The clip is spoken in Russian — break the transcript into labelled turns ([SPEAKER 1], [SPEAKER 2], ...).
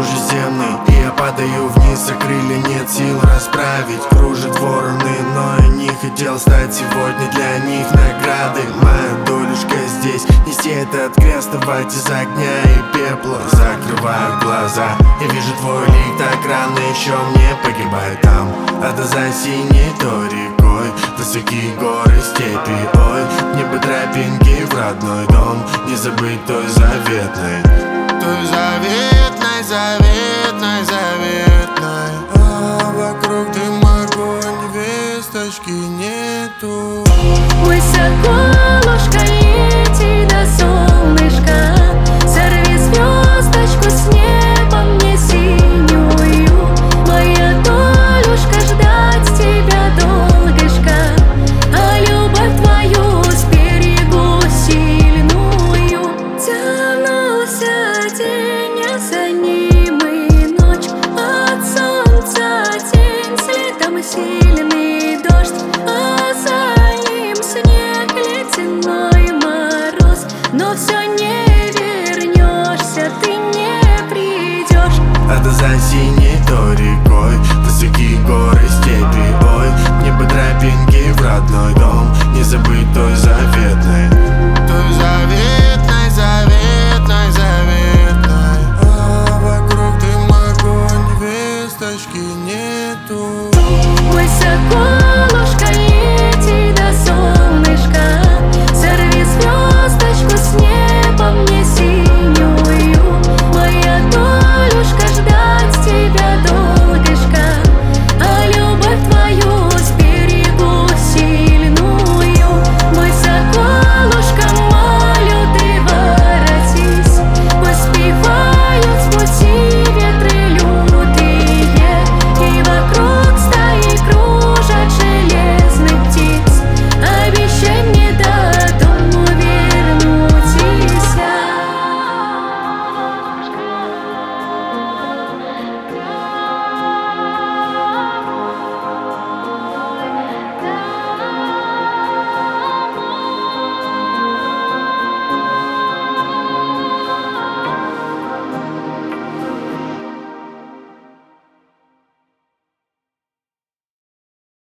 [SPEAKER 1] чужеземный. И я падаю вниз, а крылья нет сил расправить. Кружат вороны, но я не хотел стать сегодня для них наградой. Моя долюшка здесь, нести этот крест, вставать из огня и пепла. Закрываю глаза, я вижу твой лик, так рано еще мне погибать там. А до за синей то рекой, высокие горы, степи. Ой, небо тропинки в родной дом, не забыть той заветной. Той заветной, заветной, заветной. А вокруг дым, огонь, весточки нету.
[SPEAKER 2] Высоко ложка лети до солнышка, сорви звездочку с неба мне синюю. Моя долюшка, ждать тебя долгошка, а любовь твою сберегу сильную. Тянулся день, а за ним и ночь, от солнца тень, следом сильный дождь, а за ним снег, ледяной мороз. Но все не вернешься, ты не придешь.
[SPEAKER 1] А до за синей то рекой, высокие горы, степи. Ой, небо тропинки в родной дом, не забыть той заветной.